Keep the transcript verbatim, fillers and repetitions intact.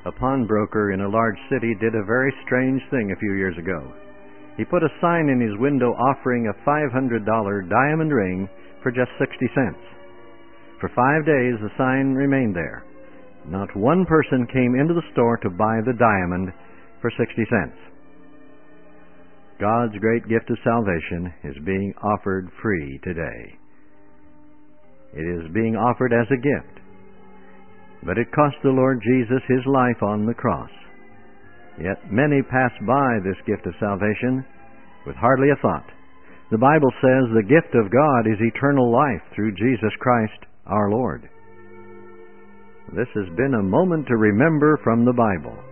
A pawnbroker in a large city did a very strange thing a few years ago. He put a sign in his window offering a five hundred dollar diamond ring for just sixty cents. For five days the sign remained there. Not one person came into the store to buy the diamond for sixty cents. God's great gift of salvation is being offered free today. It is being offered as a gift. But it cost the Lord Jesus His life on the cross. Yet many pass by this gift of salvation with hardly a thought. The Bible says the gift of God is eternal life through Jesus Christ our Lord. This has been a moment to remember from the Bible.